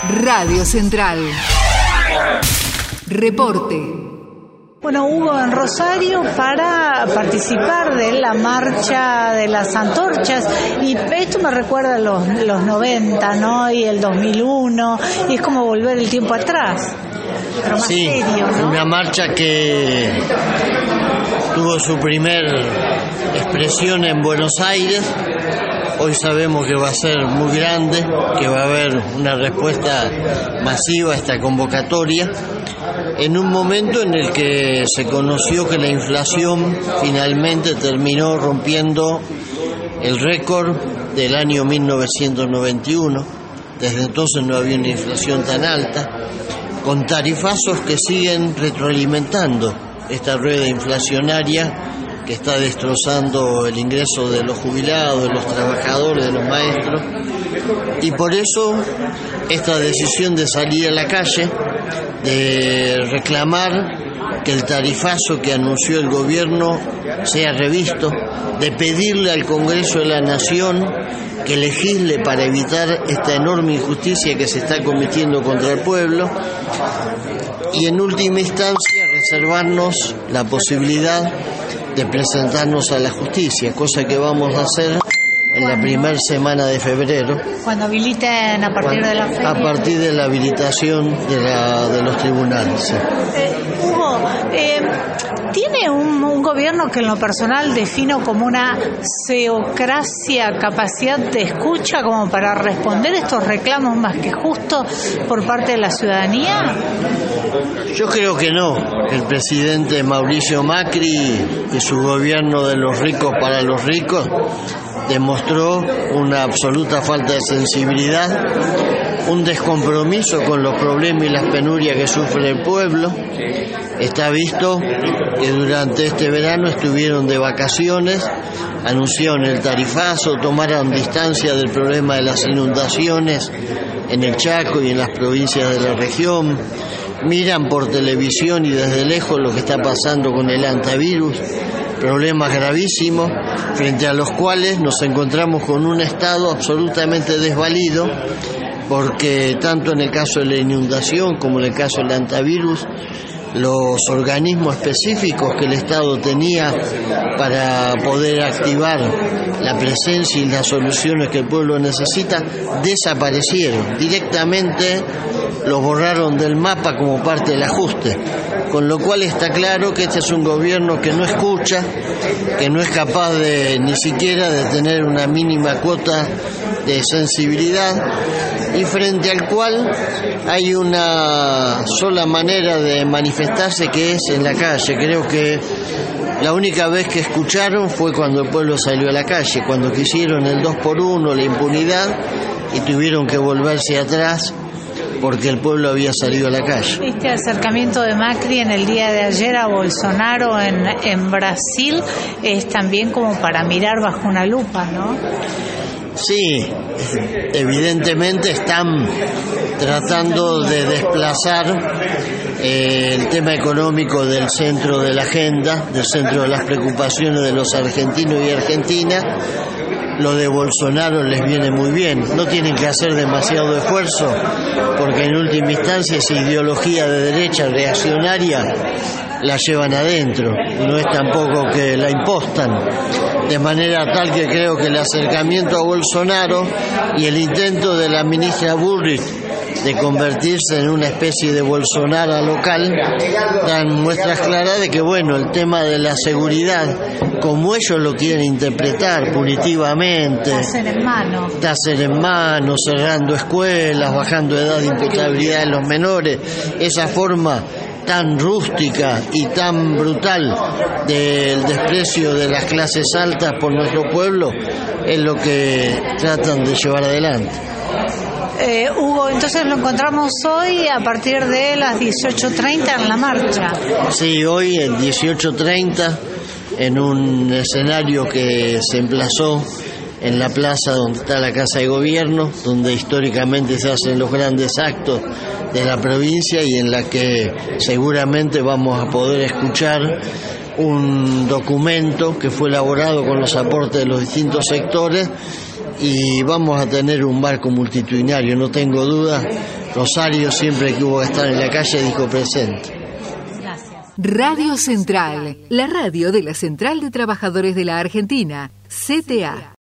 Radio Central. Reporte. Bueno, Hugo, en Rosario para participar de la marcha de las antorchas, y esto me recuerda a los 90, ¿no? Y el 2001, y es como volver el tiempo atrás, pero más serio, ¿no? Una marcha que tuvo su primer expresión en Buenos Aires. Hoy sabemos que va a ser muy grande, que va a haber una respuesta masiva a esta convocatoria, en un momento en el que se conoció que la inflación finalmente terminó rompiendo el récord del año 1991. Desde entonces no había una inflación tan alta, con tarifazos que siguen retroalimentando esta rueda inflacionaria que está destrozando el ingreso de los jubilados, de los trabajadores, de los maestros, y por eso esta decisión de salir a la calle, de reclamar que el tarifazo que anunció el gobierno sea revisto, de pedirle al Congreso de la Nación que legisle para evitar esta enorme injusticia que se está cometiendo contra el pueblo, y en última instancia reservarnos la posibilidad de presentarnos a la justicia, cosa que vamos a hacer en la primera semana de febrero. Cuando habiliten a partir de la feria. A partir de la habilitación de los tribunales. Sí. Hugo, ¿tiene un gobierno que en lo personal defino como una ceocracia, capacidad de escucha como para responder estos reclamos más que justos por parte de la ciudadanía? Yo creo que no. El presidente Mauricio Macri y su gobierno de los ricos para los ricos demostró una absoluta falta de sensibilidad, un descompromiso con los problemas y las penurias que sufre el pueblo. Está visto que durante este verano estuvieron de vacaciones, anunciaron el tarifazo, tomaron distancia del problema de las inundaciones en el Chaco y en las provincias de la región, miran por televisión y desde lejos lo que está pasando con el antivirus, problemas gravísimos frente a los cuales nos encontramos con un Estado absolutamente desvalido, porque tanto en el caso de la inundación como en el caso del antivirus, los organismos específicos que el Estado tenía para poder activar la presencia y las soluciones que el pueblo necesita desaparecieron. Directamente los borraron del mapa como parte del ajuste, con lo cual está claro que este es un gobierno que no escucha, que no es capaz de ni siquiera de tener una mínima cuota de sensibilidad, y frente al cual hay una sola manera de manifestarse, que es en la calle. Creo que la única vez que escucharon fue cuando el pueblo salió a la calle, cuando quisieron el 2x1, la impunidad, y tuvieron que volverse atrás porque el pueblo había salido a la calle. Este acercamiento de Macri en el día de ayer a Bolsonaro en Brasil es también como para mirar bajo una lupa, ¿no? Sí, evidentemente están tratando de desplazar el tema económico del centro de la agenda, del centro de las preocupaciones de los argentinos y argentinas. Lo de Bolsonaro les viene muy bien, no tienen que hacer demasiado esfuerzo, porque en última instancia esa ideología de derecha reaccionaria la llevan adentro, y no es tampoco que la impostan, de manera tal que creo que el acercamiento a Bolsonaro y el intento de la ministra Bullrich de convertirse en una especie de Bolsonaro local dan muestras claras de que, bueno, el tema de la seguridad, como ellos lo quieren interpretar punitivamente, taser en mano, cerrando escuelas, bajando edad de imputabilidad de los menores, esa forma tan rústica y tan brutal del desprecio de las clases altas por nuestro pueblo, es lo que tratan de llevar adelante. Hugo, entonces lo encontramos hoy a partir de las 18:30 en la marcha. Sí, hoy en 18:30, en un escenario que se emplazó en la plaza donde está la Casa de Gobierno, donde históricamente se hacen los grandes actos de la provincia, y en la que seguramente vamos a poder escuchar un documento que fue elaborado con los aportes de los distintos sectores, y vamos a tener un marco multitudinario. No tengo duda Rosario, siempre que hubo que estar en la calle, dijo presente. Radio Central, la radio de la Central de Trabajadores de la Argentina, CTA.